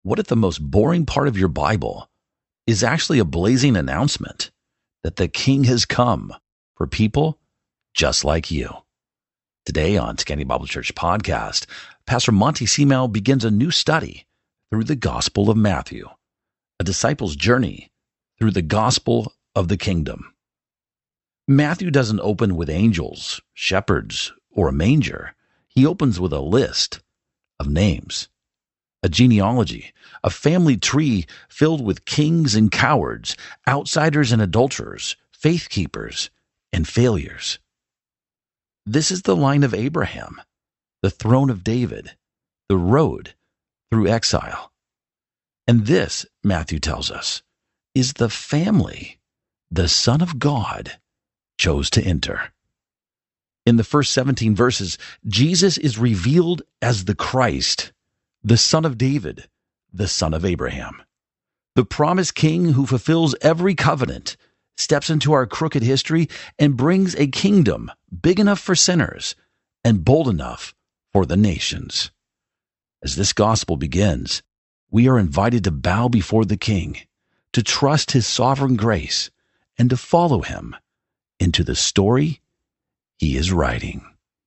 What if the most boring part of your Bible is actually a blazing announcement that the King has come for people just like you? Today on Scanty Bible Church Podcast, Pastor Monty Seamel begins a new study through the Gospel of Matthew, a disciple's journey through the gospel of the kingdom. Matthew doesn't open with angels, shepherds, or a manger. He opens with a list of names, a genealogy, a family tree filled with kings and cowards, outsiders and adulterers, faith keepers and failures. This is the line of Abraham, the throne of David, the road through exile. And this, Matthew tells us, is the family the Son of God chose to enter. In the first 17 verses, Jesus is revealed as the Christ, the Son of David, the Son of Abraham. The promised King who fulfills every covenant, steps into our crooked history, and brings a kingdom big enough for sinners and bold enough for the nations. As this gospel begins, we are invited to bow before the King, to trust his sovereign grace, and to follow him into the story he is writing.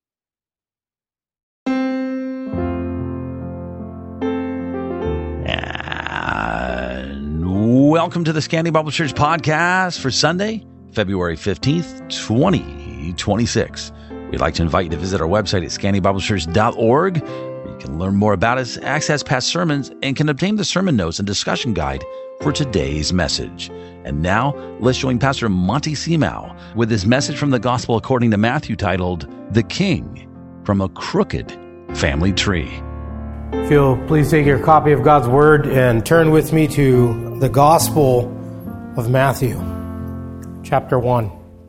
And welcome to the Scanty Bible Church Podcast for Sunday, February 15th, 2026. We'd like to invite you to visit our website at scantybiblechurch.org, where you can learn more about us, access past sermons, and can obtain the sermon notes and discussion guide for today's message. And now, let's join Pastor Monty Seamel with his message from the Gospel according to Matthew titled, The King from a Crooked Family Tree. If you'll please take your copy of God's Word and turn with me to the Gospel of Matthew, chapter 1.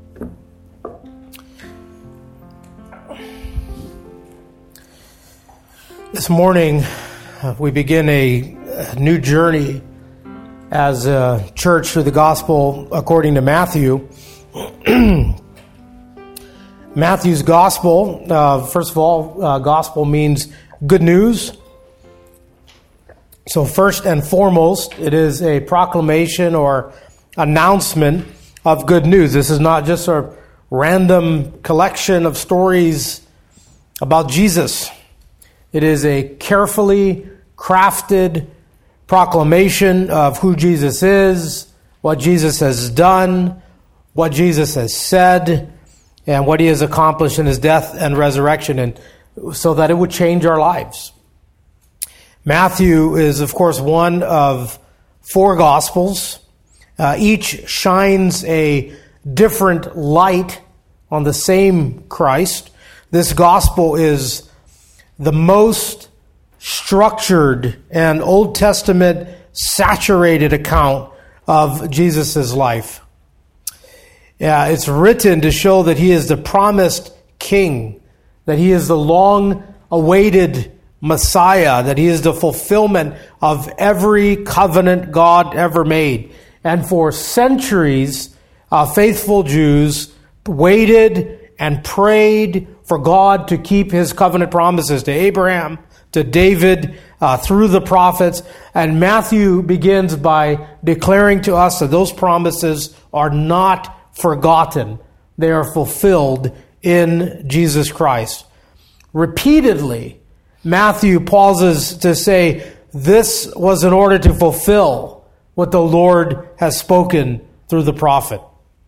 This morning, we begin a new journey as a church through the Gospel according to Matthew. Matthew's Gospel, first of all, Gospel means good news. So first and foremost, it is a proclamation or announcement of good news. This is not just a random collection of stories about Jesus. It is a carefully crafted proclamation of who Jesus is, what Jesus has done, what Jesus has said, and what he has accomplished in his death and resurrection, and so that it would change our lives. Matthew is, of course, one of four Gospels. Each shines a different light on the same Christ. This Gospel is the most structured and Old Testament saturated account of Jesus' life. It's written to show that he is the promised King, that he is the long-awaited Messiah, that he is the fulfillment of every covenant God ever made. And for centuries, faithful Jews waited and prayed for God to keep his covenant promises to Abraham, to David, through the prophets. And Matthew begins by declaring to us that those promises are not forgotten. They are fulfilled in Jesus Christ. Repeatedly, Matthew pauses to say, this was in order to fulfill what the Lord has spoken through the prophet.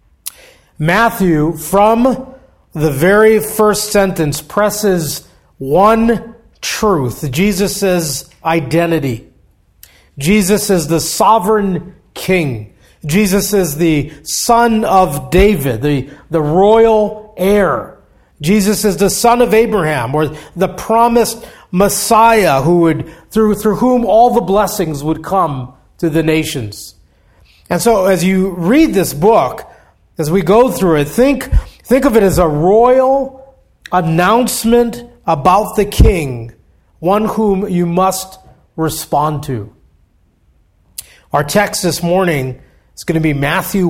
Matthew, from the very first sentence, presses one truth: Jesus' identity. Jesus is the sovereign King. Jesus is the son of David, the royal heir. Jesus is the son of Abraham, or the promised Messiah who would, through whom all the blessings would come to the nations. And so as you read this book, as we go through it, think of it as a royal announcement about the King, one whom you must respond to. Our text this morning is going to be Matthew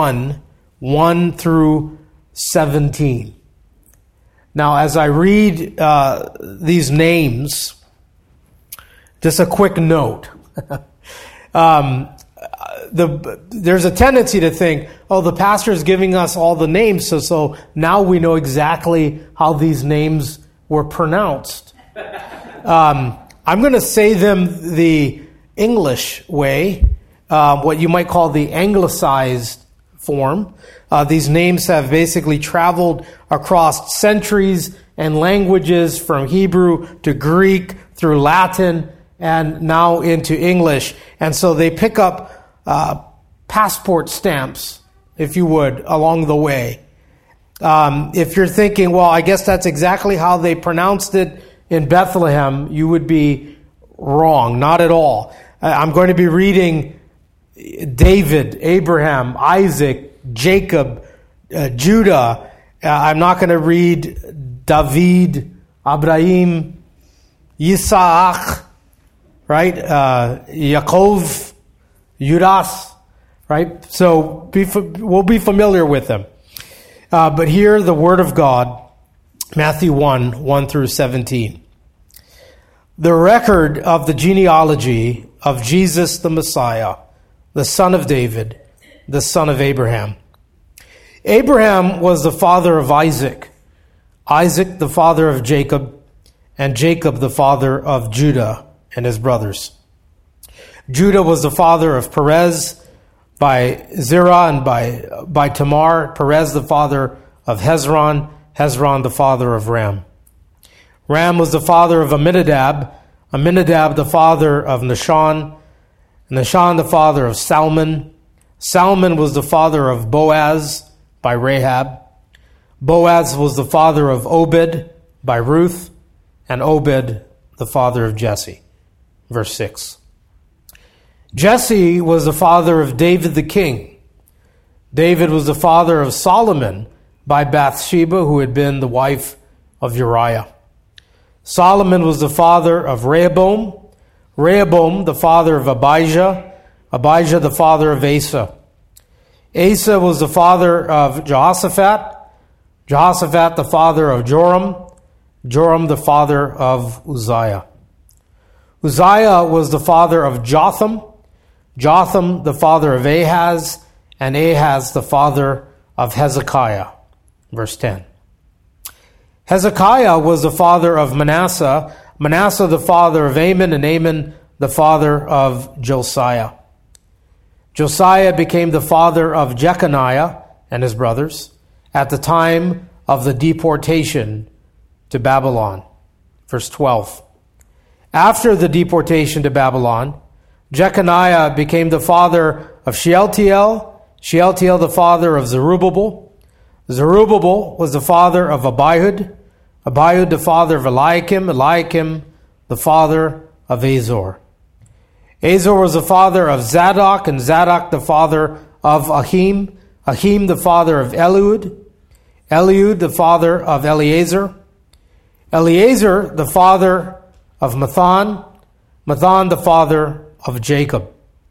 1 through 17. Now, as I read these names, just a quick note. There's a tendency to think, oh, the pastor is giving us all the names, so now we know exactly how these names were pronounced. I'm going to say them the English way, what you might call the anglicized form. These names have basically traveled across centuries and languages from Hebrew to Greek through Latin and now into English. And so they pick up passport stamps, if you would, along the way. If you're thinking, well, I guess that's exactly how they pronounced it in Bethlehem, you would be wrong. Not at all. I'm going to be reading David, Abraham, Isaac, Jacob, Judah. I'm not going to read David, Abraham, Isaac, right? Yaakov, Judas, right? So we'll be familiar with them. But here, the Word of God, Matthew 1 through 17. The record of the genealogy of Jesus the Messiah, the son of David, the son of Abraham. Abraham was the father of Isaac, Isaac the father of Jacob, and Jacob the father of Judah and his brothers. Judah was the father of Perez by Zerah and by Tamar, Perez the father of Hezron, Hezron the father of Ram. Ram was the father of Amminadab, Amminadab the father of Nahshon, Nahshon the father of Salmon. Salmon was the father of Boaz by Rahab. Boaz was the father of Obed by Ruth, and Obed the father of Jesse. Verse 6. Jesse was the father of David the king. David was the father of Solomon by Bathsheba, who had been the wife of Uriah. Solomon was the father of Rehoboam, Rehoboam the father of Abijah, Abijah the father of Asa. Asa was the father of Jehoshaphat, Jehoshaphat the father of Joram, Joram the father of Uzziah. Uzziah was the father of Jotham, Jotham the father of Ahaz, and Ahaz the father of Hezekiah. Verse 10. Hezekiah was the father of Manasseh, Manasseh the father of Amon, and Amon the father of Josiah. Josiah became the father of Jeconiah and his brothers at the time of the deportation to Babylon. Verse 12. After the deportation to Babylon, Jeconiah became the father of Shealtiel, Shealtiel the father of Zerubbabel. Zerubbabel was the father of Abihud, Abihud the father of Eliakim, Eliakim the father of Azor. Azor was the father of Zadok, and Zadok the father of Ahim, Ahim the father of Eliud, Eliud the father of Eleazar, Eleazar the father of Mathan, Mathan the father of Jacob.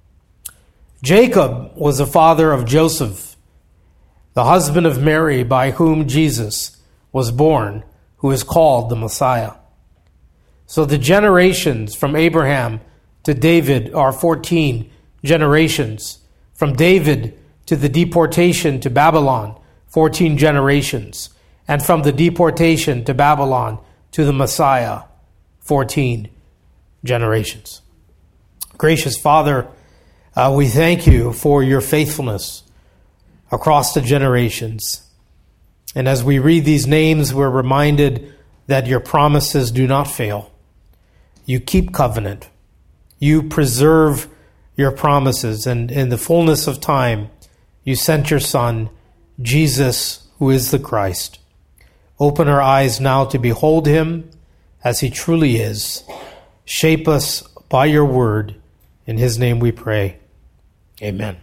Jacob was the father of Joseph, the husband of Mary, by whom Jesus was born, who is called the Messiah. So the generations from Abraham to David are 14 generations. From David to the deportation to Babylon, 14 generations. And from the deportation to Babylon to the Messiah, 14 generations. Gracious Father, we thank you for your faithfulness across the generations. And as we read these names, we're reminded that your promises do not fail. You keep covenant. You preserve your promises. And in the fullness of time, you sent your Son, Jesus, who is the Christ. Open our eyes now to behold him as he truly is. Shape us by your word. In his name we pray. Amen.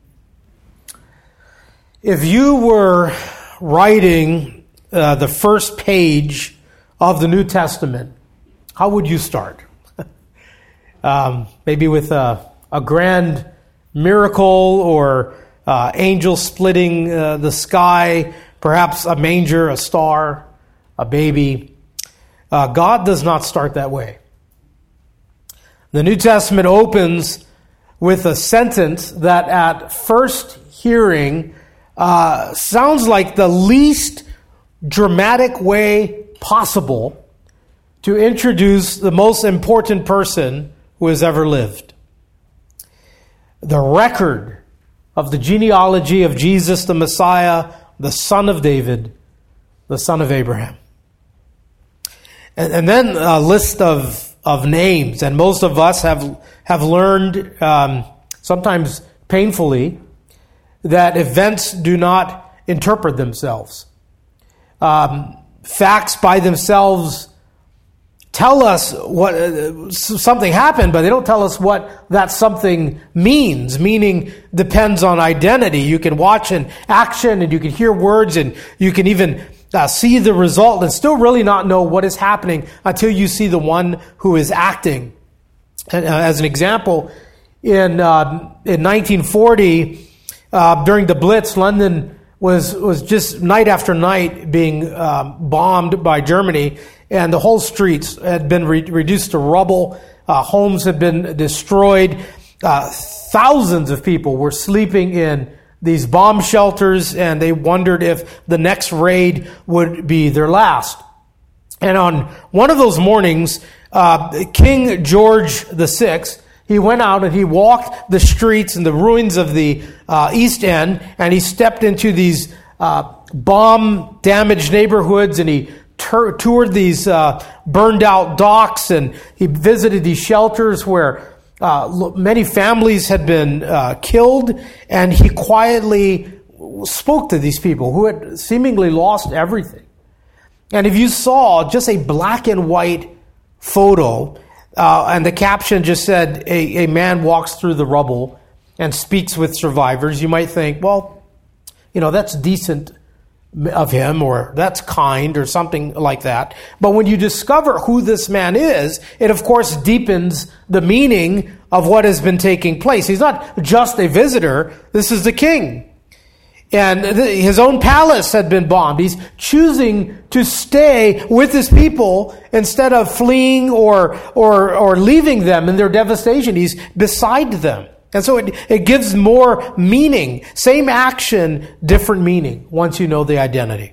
If you were writing the first page of the New Testament, how would you start? Maybe with a grand miracle or angels splitting the sky, perhaps a manger, a star, a baby. God does not start that way. The New Testament opens with a sentence that at first hearing sounds like the least dramatic way possible to introduce the most important person who has ever lived. The record of the genealogy of Jesus, the Messiah, the son of David, the son of Abraham. And then a list of names, and most of us have learned, sometimes painfully, that events do not interpret themselves. Facts by themselves tell us what something happened, but they don't tell us what that something means. Meaning depends on identity. You can watch an action, and you can hear words, and you can even see the result and still really not know what is happening until you see the one who is acting. And, as an example, in 1940, during the Blitz, London was just night after night being bombed by Germany, and the whole streets had been reduced to rubble. Homes had been destroyed. Thousands of people were sleeping in these bomb shelters, and they wondered if the next raid would be their last. And on one of those mornings, King George VI, he went out and he walked the streets and the ruins of the East End, and he stepped into these bomb-damaged neighborhoods, and he toured these burned-out docks, and he visited these shelters where many families had been killed, and he quietly spoke to these people who had seemingly lost everything. And if you saw just a black and white photo, and the caption just said, a man walks through the rubble and speaks with survivors, you might think, well, that's decent of him, or that's kind, or something like that. But when you discover who this man is, it of course deepens the meaning of what has been taking place. He's not just a visitor. This is the king. And his own palace had been bombed. He's choosing to stay with his people instead of fleeing or leaving them in their devastation. He's beside them. And so it gives more meaning. Same action, different meaning once you know the identity.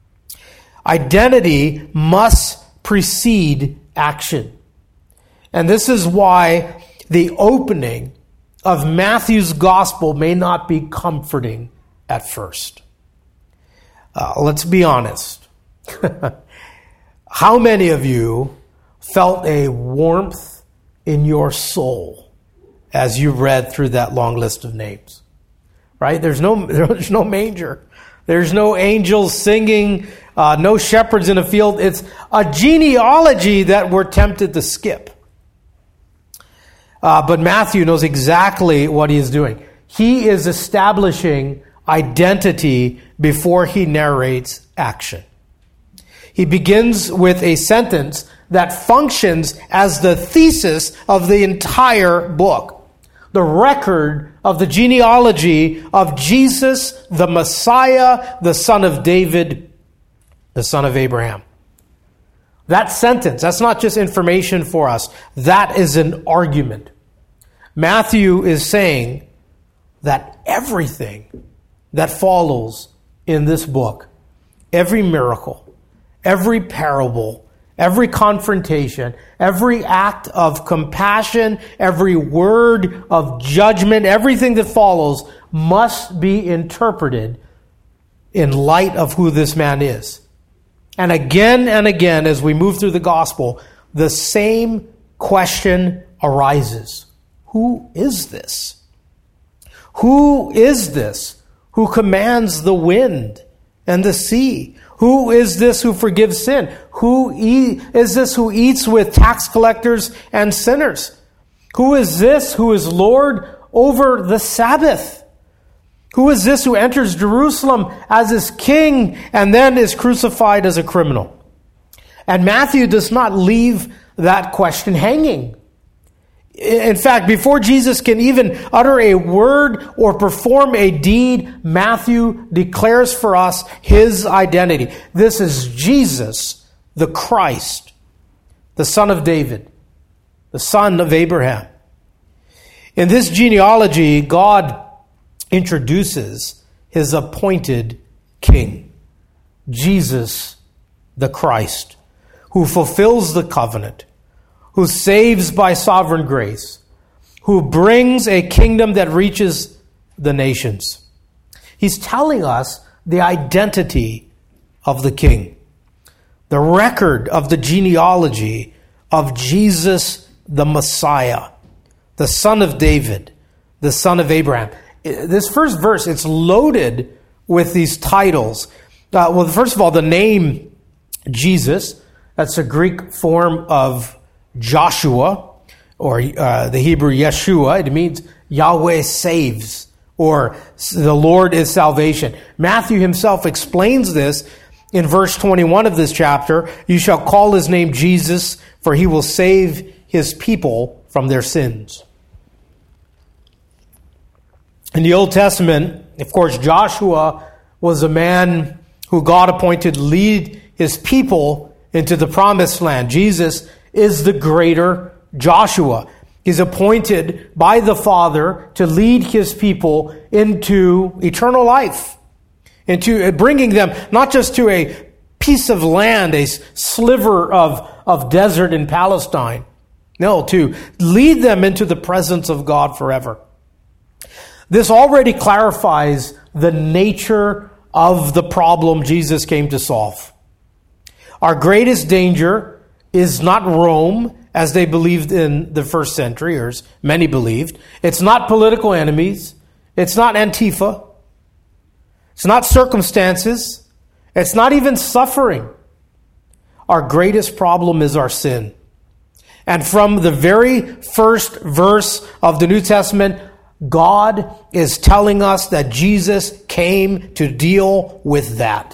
Identity must precede action. And this is why the opening of Matthew's gospel may not be comforting at first. Let's be honest. How many of you felt a warmth in your soul as you read through that long list of names? Right? There's no manger. There's no angels singing, no shepherds in a field. It's a genealogy that we're tempted to skip. But Matthew knows exactly what he is doing. He is establishing identity before he narrates action. He begins with a sentence that functions as the thesis of the entire book. The record of the genealogy of Jesus, the Messiah, the son of David, the son of Abraham. That sentence, that's not just information for us. That is an argument. Matthew is saying that everything that follows in this book, every miracle, every parable, every confrontation, every act of compassion, every word of judgment, everything that follows must be interpreted in light of who this man is. And again, as we move through the gospel, the same question arises. Who is this? Who is this who commands the wind and the sea? Who is this who forgives sin? Who is this who eats with tax collectors and sinners? Who is this who is Lord over the Sabbath? Who is this who enters Jerusalem as his king and then is crucified as a criminal? And Matthew does not leave that question hanging. In fact, before Jesus can even utter a word or perform a deed, Matthew declares for us his identity. This is Jesus, the Christ, the Son of David, the son of Abraham. In this genealogy, God introduces his appointed king, Jesus the Christ, who fulfills the covenant, who saves by sovereign grace, who brings a kingdom that reaches the nations. He's telling us the identity of the king, the record of the genealogy of Jesus the Messiah, the son of David, the son of Abraham. This first verse, it's loaded with these titles. Well, first of all, the name Jesus, that's a Greek form of Joshua, or the Hebrew Yeshua. It means Yahweh saves, or the Lord is salvation. Matthew himself explains this in verse 21 of this chapter. You shall call his name Jesus, for he will save his people from their sins. In the Old Testament, of course, Joshua was a man who God appointed to lead his people into the promised land. Jesus is the greater Joshua. He's appointed by the Father to lead his people into eternal life, into bringing them not just to a piece of land, a sliver of desert in Palestine. No, to lead them into the presence of God forever. This already clarifies the nature of the problem Jesus came to solve. Our greatest danger is not Rome, as they believed in the first century, or as many believed. It's not political enemies. It's not Antifa. It's not circumstances. It's not even suffering. Our greatest problem is our sin. And from the very first verse of the New Testament, God is telling us that Jesus came to deal with that.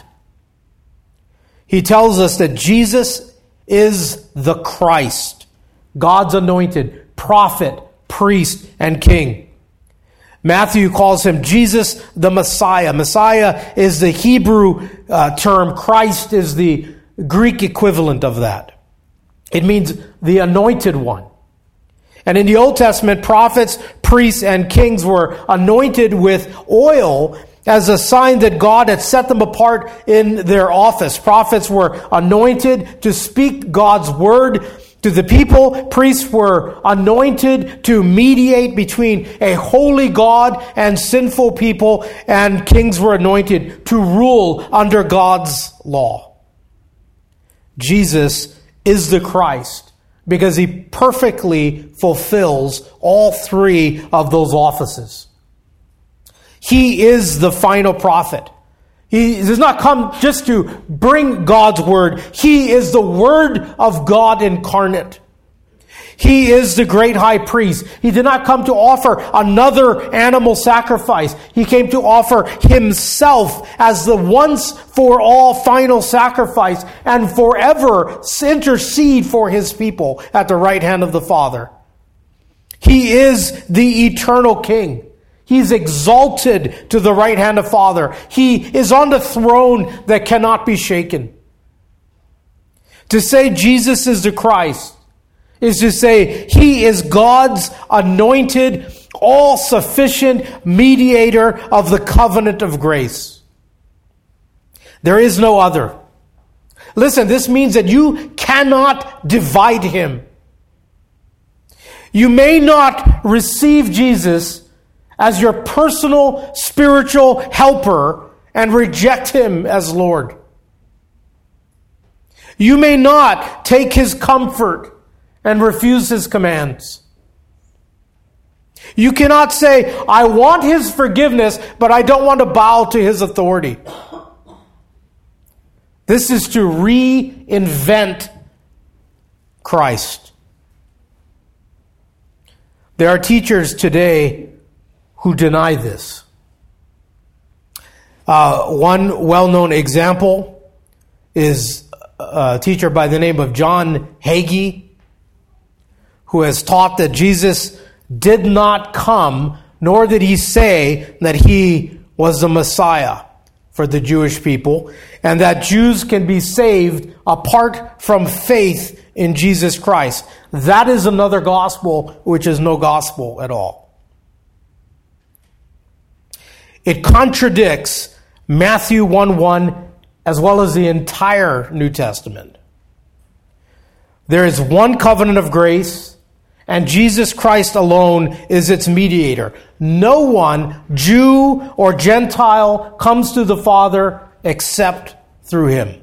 He tells us that Jesus is the Christ, God's anointed prophet, priest, and king. Matthew calls him Jesus the Messiah. Messiah is the Hebrew term. Christ is the Greek equivalent of that. It means the anointed one. And in the Old Testament, prophets, priests, and kings were anointed with oil as a sign that God had set them apart in their office. Prophets were anointed to speak God's word to the people. Priests were anointed to mediate between a holy God and sinful people. And kings were anointed to rule under God's law. Jesus is the Christ, because he perfectly fulfills all three of those offices. He is the final prophet. He does not come just to bring God's word. He is the Word of God incarnate. He is the great high priest. He did not come to offer another animal sacrifice. He came to offer himself as the once for all final sacrifice and forever intercede for his people at the right hand of the Father. He is the eternal King. He's exalted to the right hand of Father. He is on the throne that cannot be shaken. To say Jesus is the Christ is to say he is God's anointed, all-sufficient mediator of the covenant of grace. There is no other. Listen, this means that you cannot divide him. You may not receive Jesus as your personal spiritual helper and reject him as Lord. You may not take his comfort and refuse his commands. You cannot say, I want his forgiveness, but I don't want to bow to his authority. This is to reinvent Christ. There are teachers today who deny this. One well-known example is a teacher by the name of John Hagee, who has taught that Jesus did not come, nor did he say that he was the Messiah. for the Jewish people, and that Jews can be saved apart from faith in Jesus Christ. That is another gospel, which is no gospel at all. It contradicts Matthew 1:1 as well as the entire New Testament. There is one covenant of grace, and Jesus Christ alone is its mediator. No one, Jew or Gentile, comes to the Father except through him.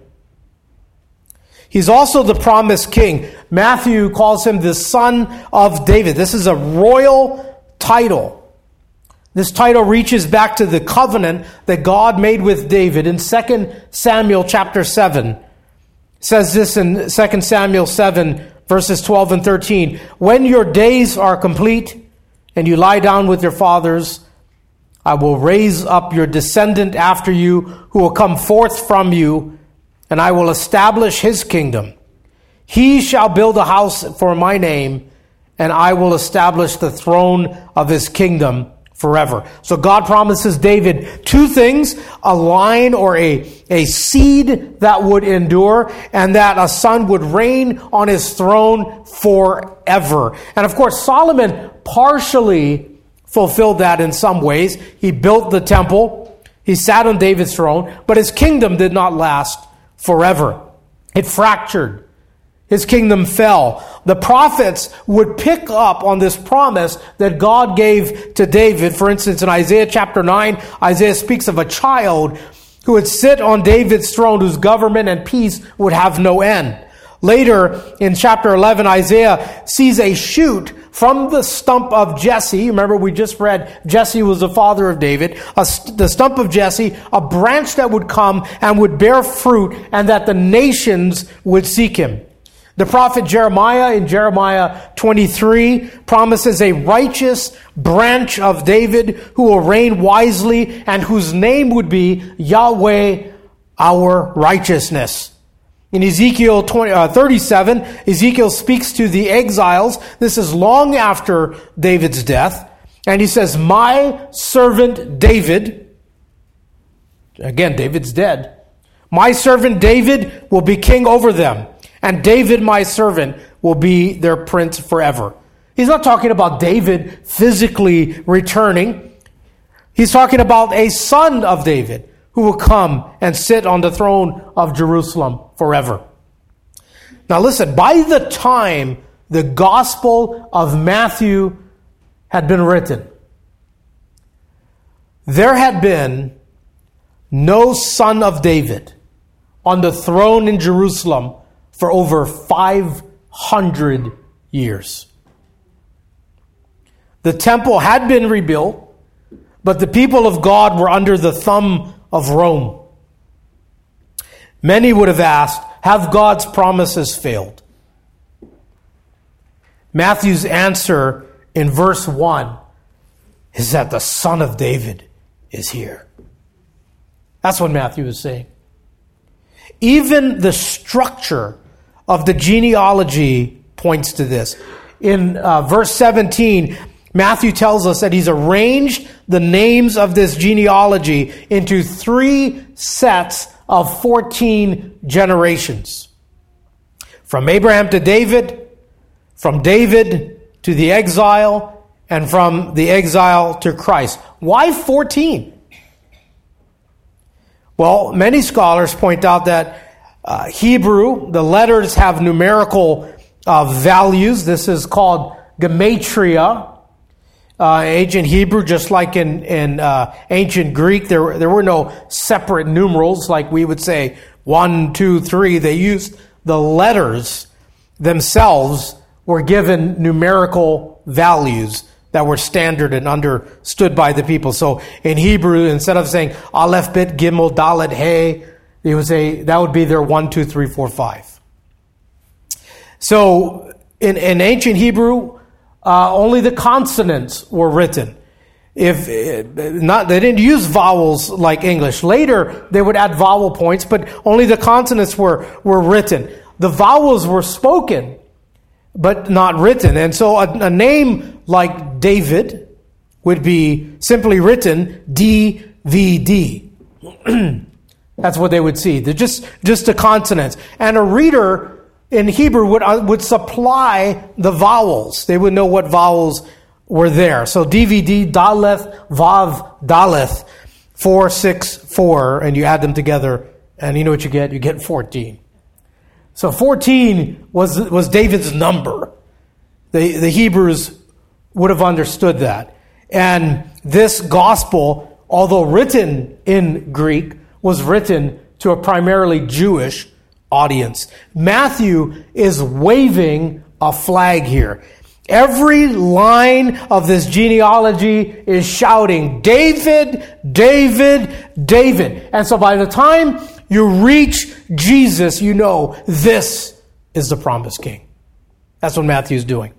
He's also the promised king. Matthew calls him the Son of David. This is a royal title. This title reaches back to the covenant that God made with David in 2 Samuel chapter 7. It says this in 2 Samuel 7, verses 12 and 13. When your days are complete and you lie down with your fathers, I will raise up your descendant after you who will come forth from you, and I will establish his kingdom. He shall build a house for my name, and I will establish the throne of his kingdom forever. So God promises David two things: a line or a seed that would endure, and that a son would reign on his throne forever. And of course, Solomon partially fulfilled that in some ways. He built the temple, he sat on David's throne, but his kingdom did not last forever. It fractured. His kingdom fell. The prophets would pick up on this promise that God gave to David. For instance, in Isaiah chapter 9, Isaiah speaks of a child who would sit on David's throne, whose government and peace would have no end. Later, in chapter 11, Isaiah sees a shoot from the stump of Jesse. Remember, we just read Jesse was the father of David. The stump of Jesse, a branch that would come and would bear fruit, and that the nations would seek him. The prophet Jeremiah in Jeremiah 23 promises a righteous branch of David who will reign wisely and whose name would be Yahweh, our righteousness. In Ezekiel 37, Ezekiel speaks to the exiles. This is long after David's death. And he says, my servant David, again, David's dead. My servant David will be king over them. And David, my servant, will be their prince forever. He's not talking about David physically returning. He's talking about a son of David who will come and sit on the throne of Jerusalem forever. Now listen, by the time the Gospel of Matthew had been written, there had been no son of David on the throne in Jerusalem for over 500 years. The temple had been rebuilt, but the people of God were under the thumb of Rome. Many would have asked, have God's promises failed? Matthew's answer in verse 1 is that the Son of David is here. That's what Matthew is saying. Even the structure of the genealogy points to this. In verse 17, Matthew tells us that he's arranged the names of this genealogy into 3 sets of 14 generations. From Abraham to David, from David to the exile, and from the exile to Christ. Why 14? Well, many scholars point out that Hebrew, the letters have numerical values. This is called gematria. Ancient Hebrew, just like in ancient Greek, there were no separate numerals like we would say 1, 2, 3. They used the letters themselves were given numerical values that were standard and understood by the people. So in Hebrew, instead of saying Aleph, Bet, Gimel, Dalet, He, it would say that would be their 1, 2, 3, 4, 5. So in ancient Hebrew, only the consonants were written. They didn't use vowels like English. Later, they would add vowel points, but only the consonants were written. The vowels were spoken, but not written. And so a name like David would be simply written DVD. That's what they would see. They're just the consonants. And a reader in Hebrew would supply the vowels. They would know what vowels were there. So DVD, Daleth, Vav, Daleth, 4, 6, 4, and you add them together, and you know what you get? You get 14. So 14 was David's number. The Hebrews would have understood that. And this gospel, although written in Greek, was written to a primarily Jewish audience. Matthew is waving a flag here. Every line of this genealogy is shouting, David, David, David. And so by the time you reach Jesus, you know this is the promised king. That's what Matthew's doing.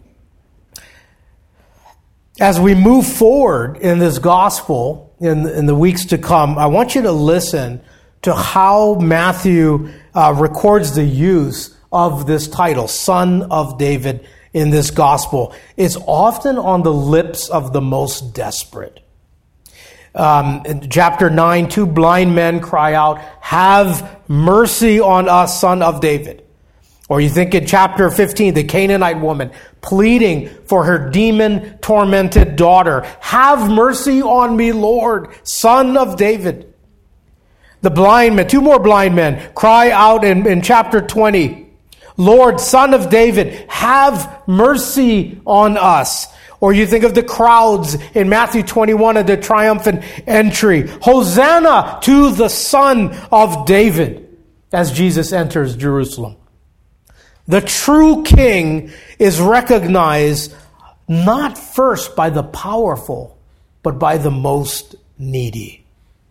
As we move forward in this gospel in the weeks to come, I want you to listen to how Matthew records the use of this title, Son of David, in this gospel. It's often on the lips of the most desperate. In chapter 9, 2 blind men cry out, have mercy on us, Son of David. Or you think in chapter 15, the Canaanite woman pleading for her demon-tormented daughter, have mercy on me, Lord, Son of David. The blind men, 2 more blind men, cry out in chapter 20, Lord, Son of David, have mercy on us. Or you think of the crowds in Matthew 21 at the triumphant entry. Hosanna to the Son of David as Jesus enters Jerusalem. The true king is recognized not first by the powerful, but by the most needy.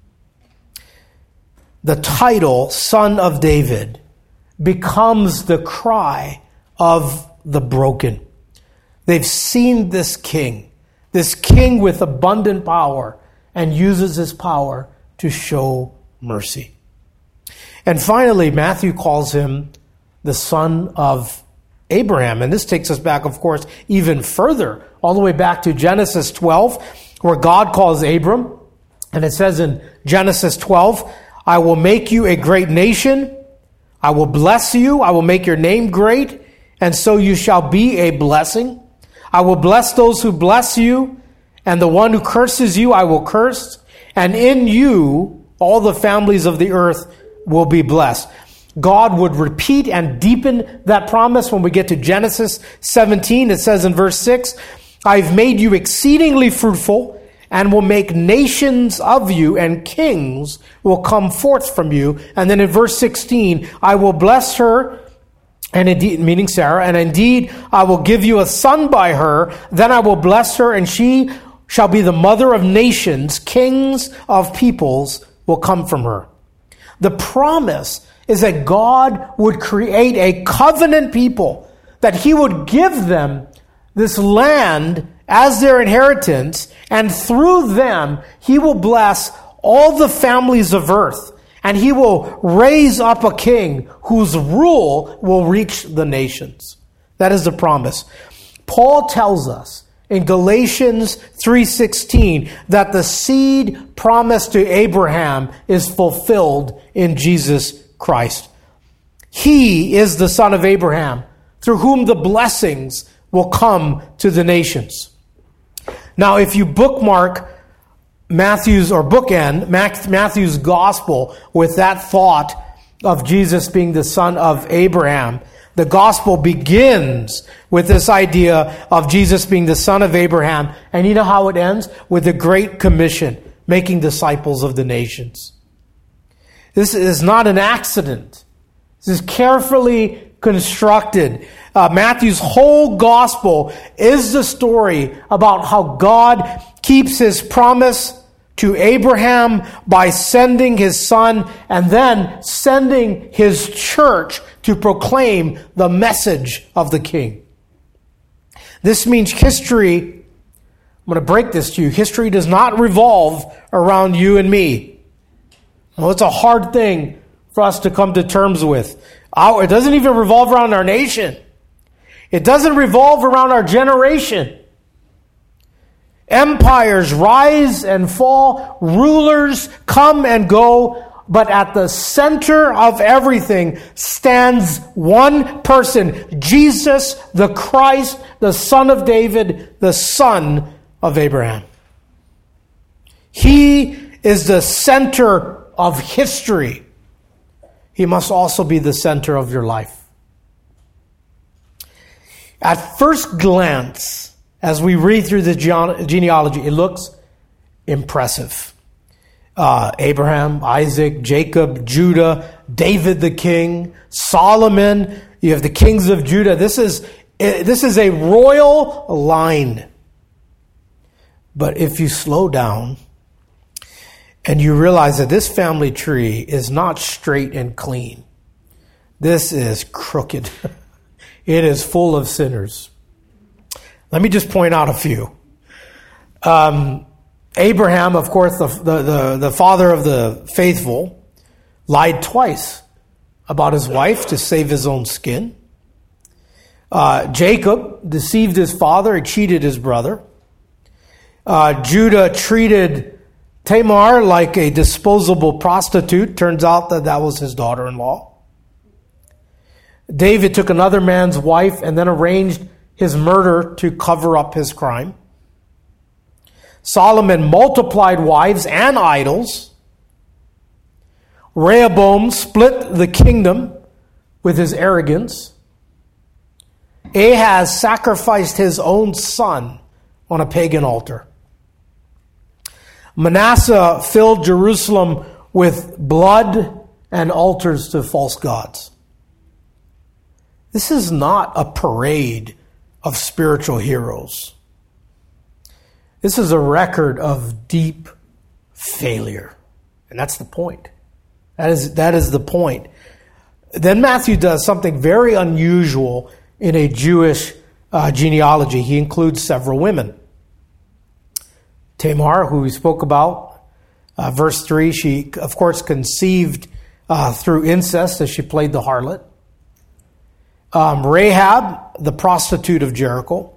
The title, Son of David, becomes the cry of the broken. They've seen this king with abundant power, and uses his power to show mercy. And finally, Matthew calls him the son of Abraham. And this takes us back, of course, even further, all the way back to Genesis 12, where God calls Abram. And it says in Genesis 12, I will make you a great nation. I will bless you. I will make your name great. And so you shall be a blessing. I will bless those who bless you. And the one who curses you, I will curse. And in you, all the families of the earth will be blessed. God would repeat and deepen that promise when we get to Genesis 17. It says in verse 6, I've made you exceedingly fruitful and will make nations of you, and kings will come forth from you. And then in verse 16, I will bless her, and indeed, meaning Sarah, and indeed I will give you a son by her. Then I will bless her, and she shall be the mother of nations. Kings of peoples will come from her. The promise is that God would create a covenant people, that he would give them this land as their inheritance, and through them he will bless all the families of earth, and he will raise up a king whose rule will reach the nations. That is the promise. Paul tells us in Galatians 3:16 that the seed promised to Abraham is fulfilled in Jesus Christ. He is the son of Abraham, through whom the blessings will come to the nations. Now, if you bookmark Matthew's gospel with that thought of Jesus being the son of Abraham, the gospel begins with this idea of Jesus being the son of Abraham. And you know how it ends? With the Great Commission, making disciples of the nations. This is not an accident. This is carefully constructed. Matthew's whole gospel is the story about how God keeps his promise to Abraham by sending his son and then sending his church to proclaim the message of the king. This means history, I'm going to break this to you, history does not revolve around you and me. Well, it's a hard thing for us to come to terms with. It doesn't even revolve around our nation. It doesn't revolve around our generation. Empires rise and fall. Rulers come and go. But at the center of everything stands one person, Jesus the Christ, the Son of David, the Son of Abraham. He is the center of history. He must also be the center of your life. At first glance, as we read through the genealogy, it looks impressive. Abraham, Isaac, Jacob, Judah, David the king, Solomon. You have the kings of Judah. This is a royal line. But if you slow down and you realize that this family tree is not straight and clean, this is crooked. It is full of sinners. Let me just point out a few. Abraham, of course, the father of the faithful, lied twice about his wife to save his own skin. Jacob deceived his father and cheated his brother. Judah treated Tamar like a disposable prostitute. Turns out that was his daughter-in-law. David took another man's wife and then arranged his murder to cover up his crime. Solomon multiplied wives and idols. Rehoboam split the kingdom with his arrogance. Ahaz sacrificed his own son on a pagan altar. Manasseh filled Jerusalem with blood and altars to false gods. This is not a parade of spiritual heroes. This is a record of deep failure. And that's the point. That is the point. Then Matthew does something very unusual in a Jewish genealogy. He includes several women. Tamar, who we spoke about, verse 3, she, of course, conceived through incest as she played the harlot. Rahab, the prostitute of Jericho.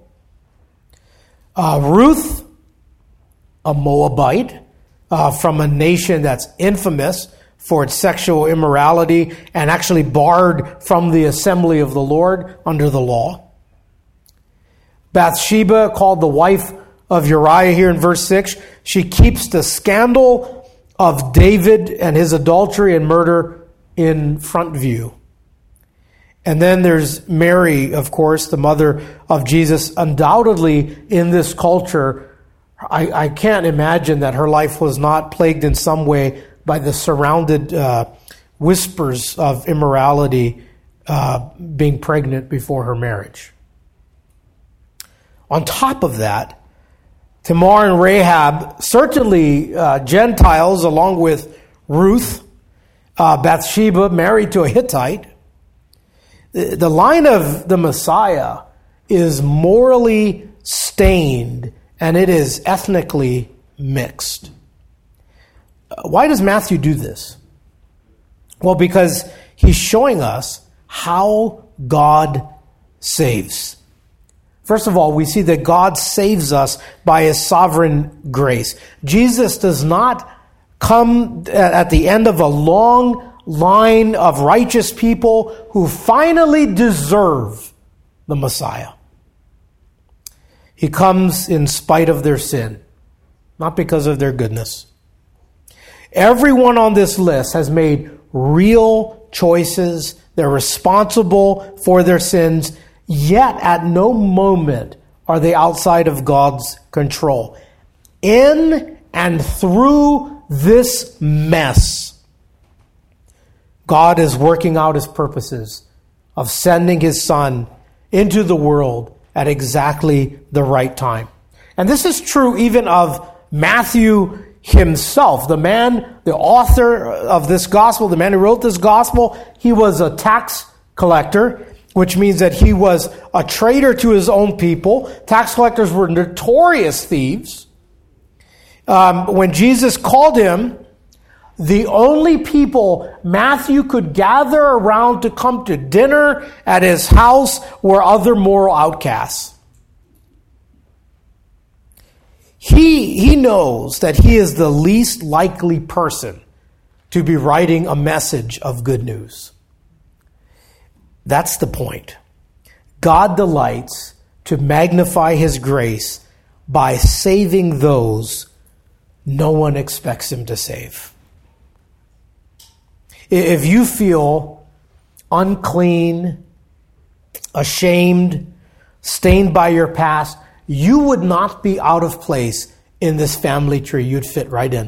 Ruth, a Moabite, from a nation that's infamous for its sexual immorality and actually barred from the assembly of the Lord under the law. Bathsheba, called the wife of Uriah here in verse 6, she keeps the scandal of David and his adultery and murder in front view. And then there's Mary, of course, the mother of Jesus. Undoubtedly, in this culture, I can't imagine that her life was not plagued in some way by the surrounded whispers of immorality, being pregnant before her marriage. On top of that, Tamar and Rahab, certainly Gentiles along with Ruth, Bathsheba, married to a Hittite. The line of the Messiah is morally stained and it is ethnically mixed. Why does Matthew do this? Well, because he's showing us how God saves. First of all, we see that God saves us by his sovereign grace. Jesus does not come at the end of a long line of righteous people who finally deserve the Messiah. He comes in spite of their sin, not because of their goodness. Everyone on this list has made real choices. They're responsible for their sins, yet at no moment are they outside of God's control. In and through this mess, God is working out his purposes of sending his Son into the world at exactly the right time. And this is true even of Matthew himself. The man, the author of this gospel, the man who wrote this gospel, he was a tax collector, which means that he was a traitor to his own people. Tax collectors were notorious thieves. When Jesus called him, the only people Matthew could gather around to come to dinner at his house were other moral outcasts. He knows that he is the least likely person to be writing a message of good news. That's the point. God delights to magnify his grace by saving those no one expects him to save. If you feel unclean, ashamed, stained by your past, you would not be out of place in this family tree. You'd fit right in.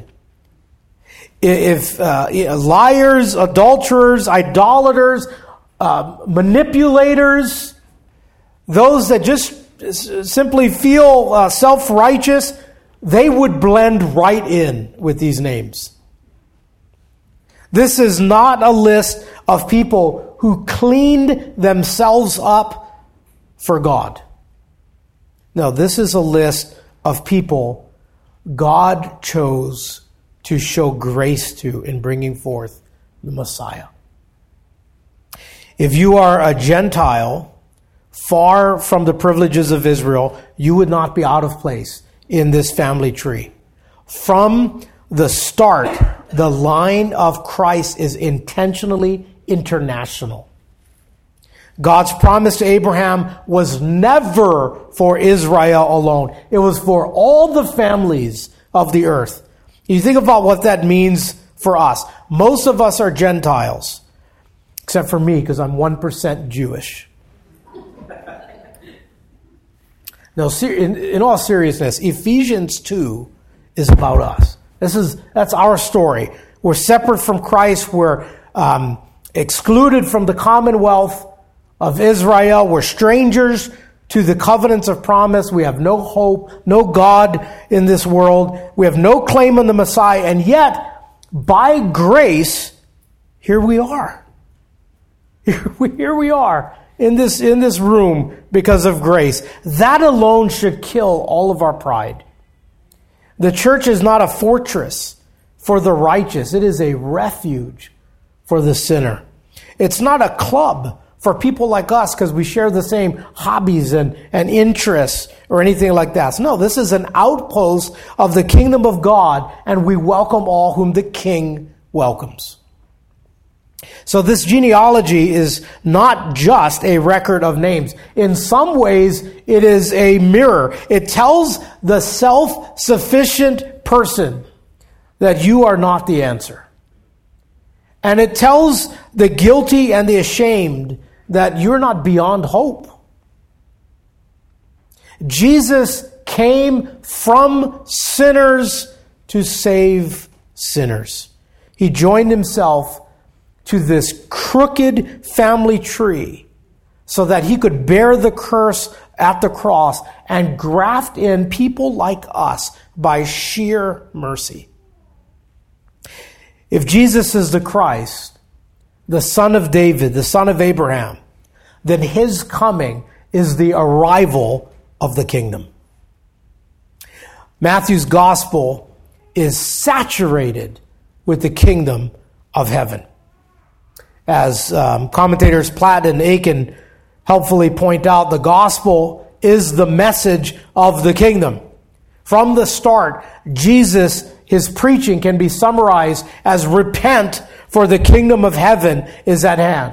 If liars, adulterers, idolaters, manipulators, those that just simply feel self-righteous, they would blend right in with these names. This is not a list of people who cleaned themselves up for God. No, this is a list of people God chose to show grace to in bringing forth the Messiah. If you are a Gentile, far from the privileges of Israel, you would not be out of place in this family tree. From the start, the line of Christ is intentionally international. God's promise to Abraham was never for Israel alone. It was for all the families of the earth. You think about what that means for us. Most of us are Gentiles, except for me, because I'm 1% Jewish. No, in all seriousness, Ephesians 2 is about us. That's our story. We're separate from Christ. We're excluded from the commonwealth of Israel. We're strangers to the covenants of promise. We have no hope, no God in this world. We have no claim on the Messiah. And yet, by grace, here we are. Here we are in this room because of grace. That alone should kill all of our pride. The church is not a fortress for the righteous. It is a refuge for the sinner. It's not a club for people like us because we share the same hobbies and interests or anything like that. No, this is an outpost of the kingdom of God, and we welcome all whom the King welcomes. So this genealogy is not just a record of names. In some ways, it is a mirror. It tells the self-sufficient person that you are not the answer. And it tells the guilty and the ashamed that you're not beyond hope. Jesus came from sinners to save sinners. He joined himself to this crooked family tree so that he could bear the curse at the cross and graft in people like us by sheer mercy. If Jesus is the Christ, the son of David, the son of Abraham, then his coming is the arrival of the kingdom. Matthew's gospel is saturated with the kingdom of heaven. As commentators Platt and Aiken helpfully point out, the gospel is the message of the kingdom. From the start, Jesus, his preaching can be summarized as repent, for the kingdom of heaven is at hand.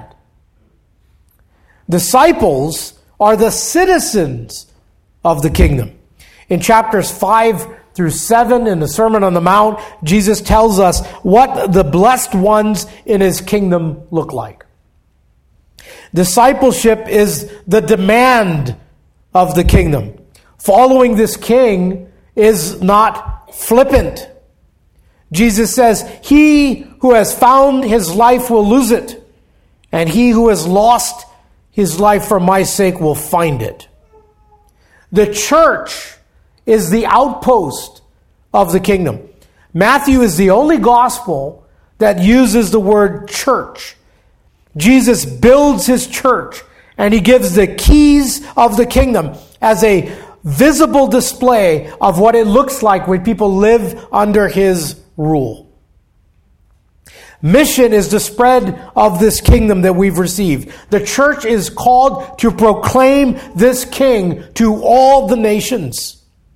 Disciples are the citizens of the kingdom. In chapters 5 through 7 in the Sermon on the Mount, Jesus tells us what the blessed ones in his kingdom look like. Discipleship is the demand of the kingdom. Following this king is not flippant. Jesus says, "He who has found his life will lose it, and he who has lost his life for my sake will find it." The church is the outpost of the kingdom. Matthew is the only gospel that uses the word church. Jesus builds his church, and he gives the keys of the kingdom as a visible display of what it looks like when people live under his rule. Mission is the spread of this kingdom that we've received. The church is called to proclaim this king to all the nations.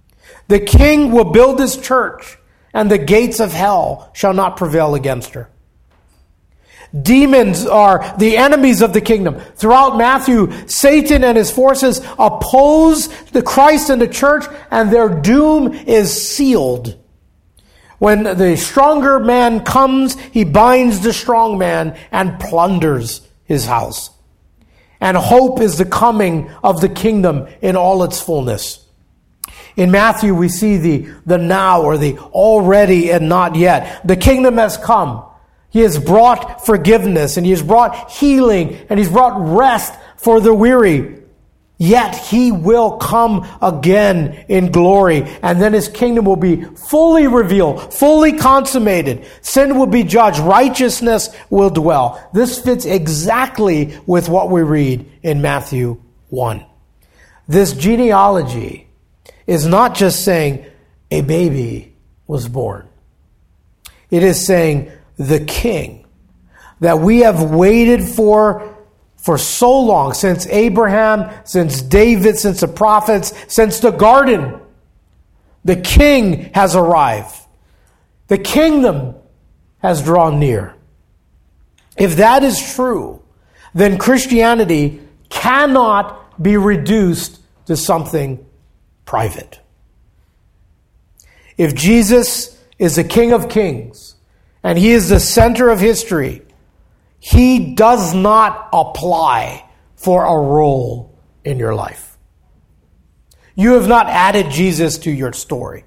The king will build his church, and the gates of hell shall not prevail against her. Demons are the enemies of the kingdom. Throughout Matthew, Satan and his forces oppose the Christ and the church, and their doom is sealed. When the stronger man comes, he binds the strong man and plunders his house. And hope is the coming of the kingdom in all its fullness. In Matthew, we see the now, or the already and not yet. The kingdom has come. He has brought forgiveness, and he has brought healing, and he's brought rest for the weary. Yet he will come again in glory, and then his kingdom will be fully revealed, fully consummated. Sin will be judged. Righteousness will dwell. This fits exactly with what we read in Matthew 1. This genealogy is not just saying a baby was born. It is saying the king that we have waited for so long, since Abraham, since David, since the prophets, since the garden. The king has arrived. The kingdom has drawn near. If that is true, then Christianity cannot be reduced to something private. If Jesus is the King of Kings, and he is the center of history, he does not apply for a role in your life. You have not added Jesus to your story.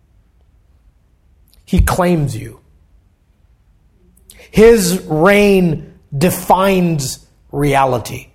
He claims you. His reign defines reality.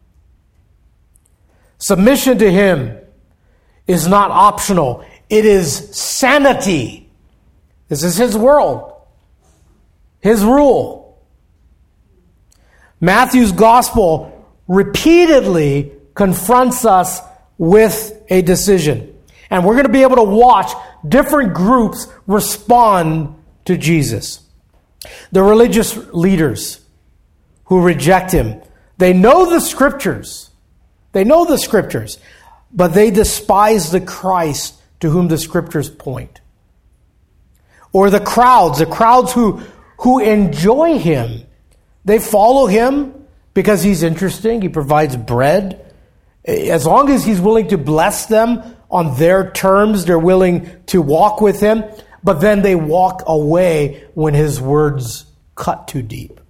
Submission to him is not optional. It is sanity. This is his world. His rule. Matthew's gospel repeatedly confronts us with a decision. And we're going to be able to watch different groups respond to Jesus. The religious leaders who reject him, they know the scriptures. They know the scriptures, but they despise the Christ to whom the scriptures point. Or the crowds who enjoy him. They follow him because he's interesting. He provides bread. As long as he's willing to bless them on their terms, they're willing to walk with him. But then they walk away when his words cut too deep.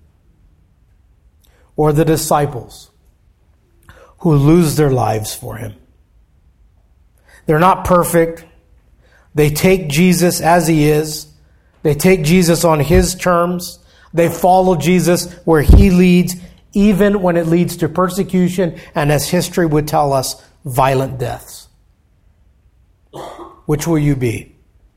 Or the disciples who lose their lives for him. They're not perfect. They take Jesus as he is. They take Jesus on his terms. They follow Jesus where he leads, even when it leads to persecution and, as history would tell us, violent deaths. Which will you be?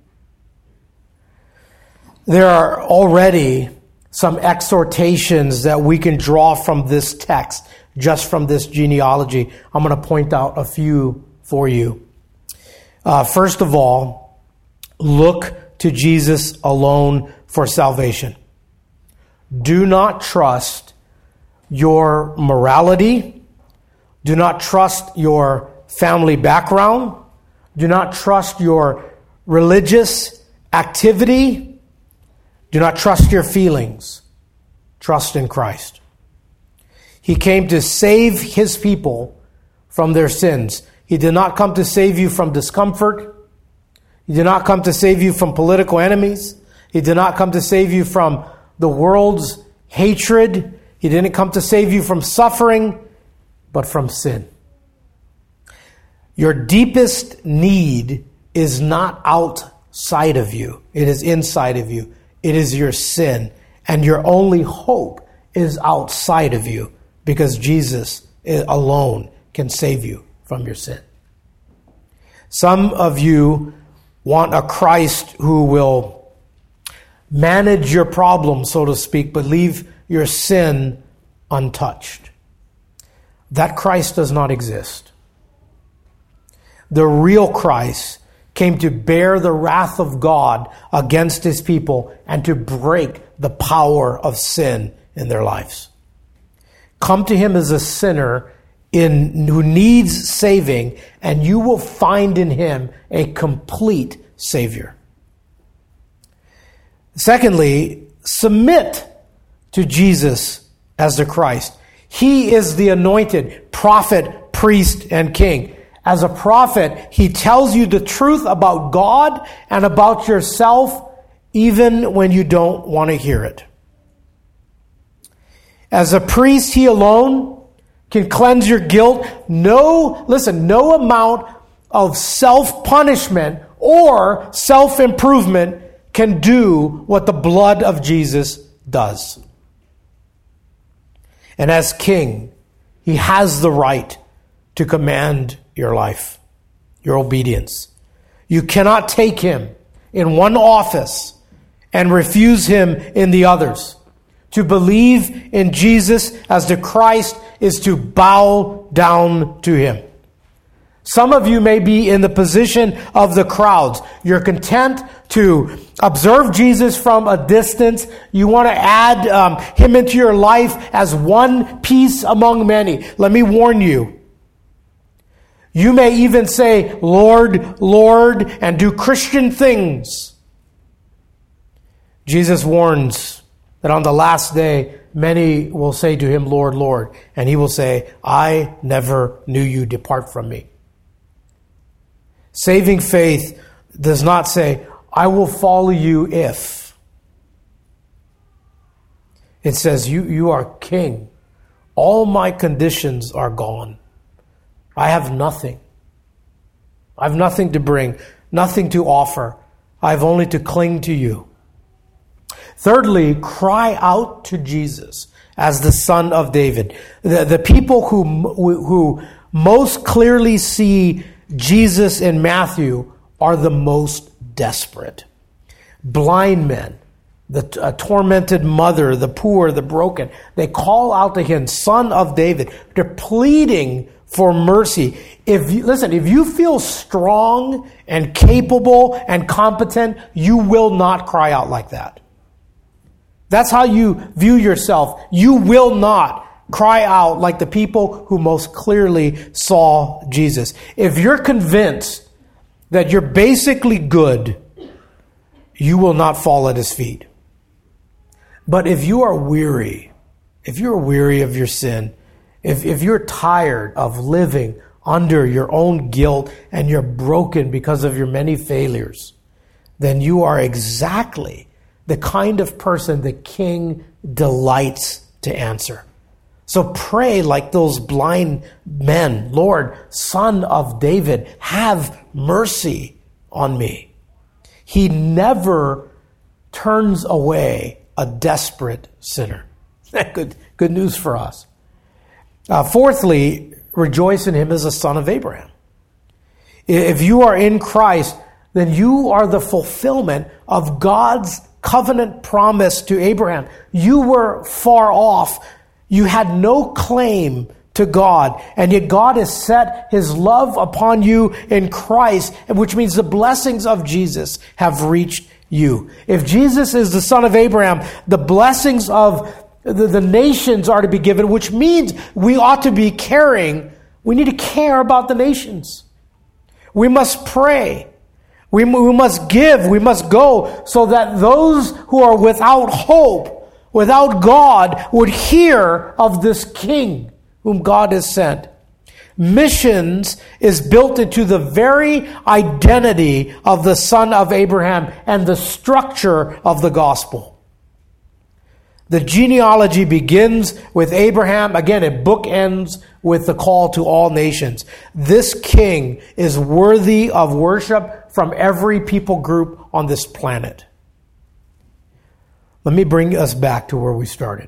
There are already some exhortations that we can draw from this text, just from this genealogy. I'm going to point out a few for you. First of all, look to Jesus alone for salvation. Do not trust your morality. Do not trust your family background. Do not trust your religious activity. Do not trust your feelings. Trust in Christ. He came to save his people from their sins. He did not come to save you from discomfort. He did not come to save you from political enemies. He did not come to save you from the world's hatred. He didn't come to save you from suffering, but from sin. Your deepest need is not outside of you. It is inside of you. It is your sin. And your only hope is outside of you, because Jesus alone can save you from your sin. Some of you want a Christ who will manage your problem, so to speak, but leave your sin untouched. That Christ does not exist. The real Christ came to bear the wrath of God against his people and to break the power of sin in their lives. Come to him as a sinner who needs saving, and you will find in him a complete Savior. Secondly, submit to Jesus as the Christ. He is the anointed prophet, priest, and king. As a prophet, he tells you the truth about God and about yourself, even when you don't want to hear it. As a priest, he alone can cleanse your guilt. No amount of self-punishment or self-improvement can do what the blood of Jesus does. And as king, he has the right to command your life, your obedience. You cannot take him in one office and refuse him in the others. To believe in Jesus as the Christ is to bow down to him. Some of you may be in the position of the crowds. You're content to observe Jesus from a distance. You want to add him into your life as one piece among many. Let me warn you. You may even say, Lord, Lord, and do Christian things. Jesus warns that on the last day, many will say to him, Lord, Lord. And he will say, I never knew you. Depart from me. Saving faith does not say, I will follow you if. It says, you are king. All my conditions are gone. I have nothing. I have nothing to bring, nothing to offer. I have only to cling to you. Thirdly, cry out to Jesus as the Son of David. The people who most clearly see Jesus in Matthew are the most desperate. Blind men, the tormented mother, the poor, the broken. They call out to him, Son of David. They're pleading for mercy. If you feel strong and capable and competent, you will not cry out like that. That's how you view yourself. You will not cry out like the people who most clearly saw Jesus. If you're convinced that you're basically good, you will not fall at his feet. But if you are weary, if you're weary of your sin, if you're tired of living under your own guilt and you're broken because of your many failures, then you are exactly the kind of person the King delights to answer. So pray like those blind men, Lord, Son of David, have mercy on me. He never turns away a desperate sinner. Good news for us. Fourthly, rejoice in him as a son of Abraham. If you are in Christ, then you are the fulfillment of God's covenant promise to Abraham. You were far off. You had no claim to God, and yet God has set his love upon you in Christ, which means the blessings of Jesus have reached you. If Jesus is the son of Abraham, the blessings of the nations are to be given, which means we ought to be caring. We need to care about the nations. We must pray. We must give. We must go so that those who are without hope, without God, would hear of this King whom God has sent. Missions is built into the very identity of the son of Abraham and the structure of the gospel. The genealogy begins with Abraham. Again, it bookends with the call to all nations. This king is worthy of worship from every people group on this planet. Let me bring us back to where we started.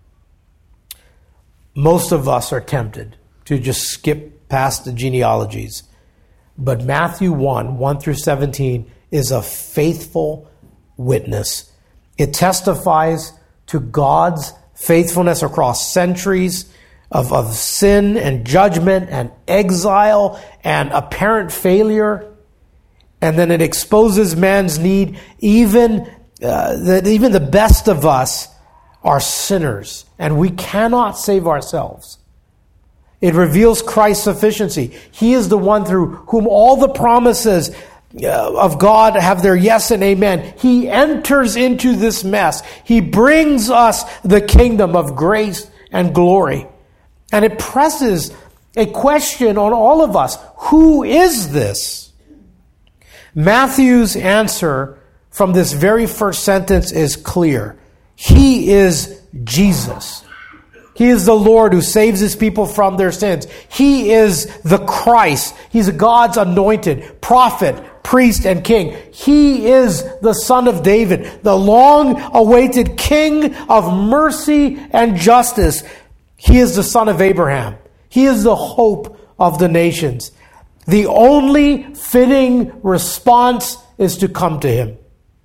Most of us are tempted to just skip past the genealogies. But Matthew 1 through 17 is a faithful witness. It testifies to God's faithfulness across centuries of sin and judgment and exile and apparent failure. And then it exposes man's need, that even the best of us are sinners, and we cannot save ourselves. It reveals Christ's sufficiency. He is the one through whom all the promises of God have their yes and amen. He enters into this mess. He brings us the kingdom of grace and glory. And it presses a question on all of us. Who is this? Matthew's answer from this very first sentence is clear. He is Jesus. He is the Lord who saves his people from their sins. He is the Christ. He's God's anointed prophet, priest, and king. He is the Son of David, the long-awaited King of mercy and justice. He is the Son of Abraham. He is the hope of the nations. The only fitting response is to come to him.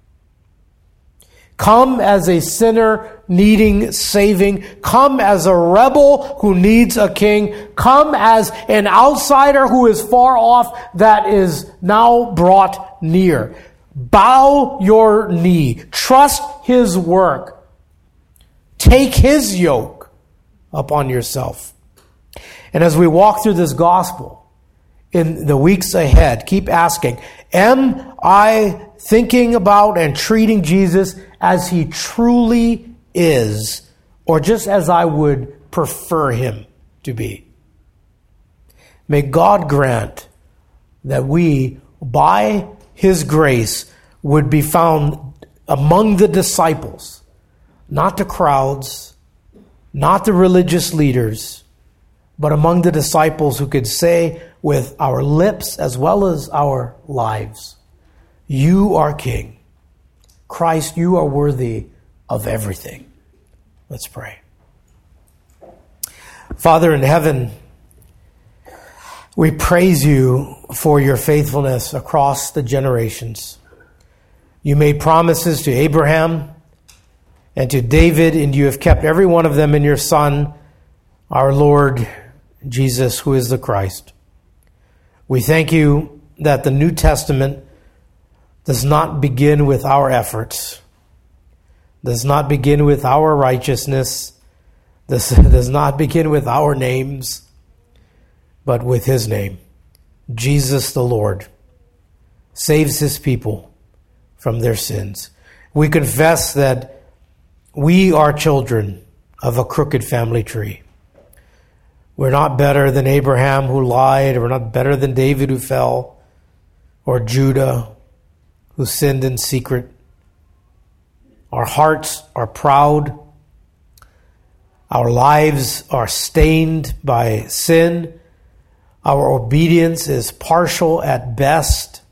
Come as a sinner needing saving. Come as a rebel who needs a king. Come as an outsider who is far off that is now brought near. Bow your knee. Trust his work. Take his yoke upon yourself. And as we walk through this gospel in the weeks ahead, keep asking, am I thinking about and treating Jesus as he truly is, or just as I would prefer him to be? May God grant that we, by his grace, would be found among the disciples, not the crowds, not the religious leaders, but among the disciples who could say with our lips as well as our lives, you are King. Christ, you are worthy of everything. Let's pray. Father in heaven, we praise you for your faithfulness across the generations. You made promises to Abraham and to David, and you have kept every one of them in your Son, our Lord Jesus, who is the Christ. We thank you that the New Testament does not begin with our efforts, does not begin with our righteousness, does not begin with our names, but with his name. Jesus the Lord saves his people from their sins. We confess that we are children of a crooked family tree. We're not better than Abraham who lied, or we're not better than David who fell, or Judah who sinned in secret. Our hearts are proud. Our lives are stained by sin. Our obedience is partial at best.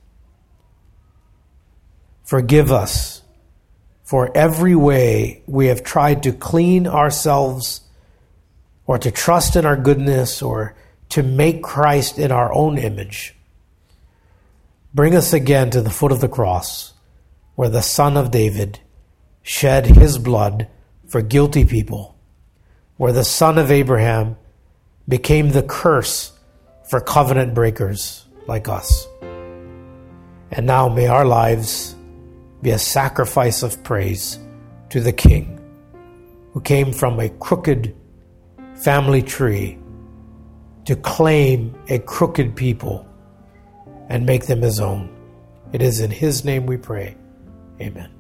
Forgive us for every way we have tried to clean ourselves, or to trust in our goodness, or to make Christ in our own image. Bring us again to the foot of the cross, where the Son of David shed his blood for guilty people, where the Son of Abraham became the curse for covenant breakers like us. And now may our lives be a sacrifice of praise to the King, who came from a crooked family tree to claim a crooked people and make them his own. It is in his name we pray. Amen.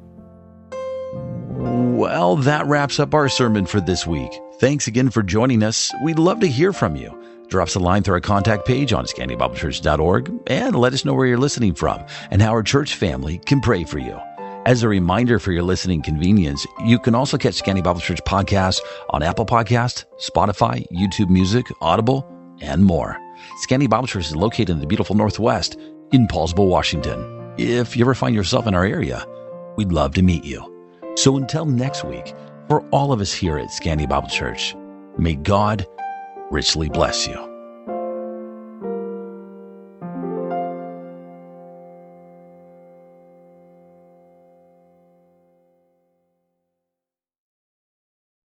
Well, that wraps up our sermon for this week. Thanks again for joining us. We'd love to hear from you. Drop us a line through our contact page on ScandyBibleChurch.org and let us know where you're listening from and how our church family can pray for you. As a reminder for your listening convenience, you can also catch Scandy Bible Church podcasts on Apple Podcasts, Spotify, YouTube Music, Audible, and more. Scandy Bible Church is located in the beautiful Northwest in Paulsville, Washington. If you ever find yourself in our area, we'd love to meet you. So until next week, for all of us here at Scandy Bible Church, may God richly bless you.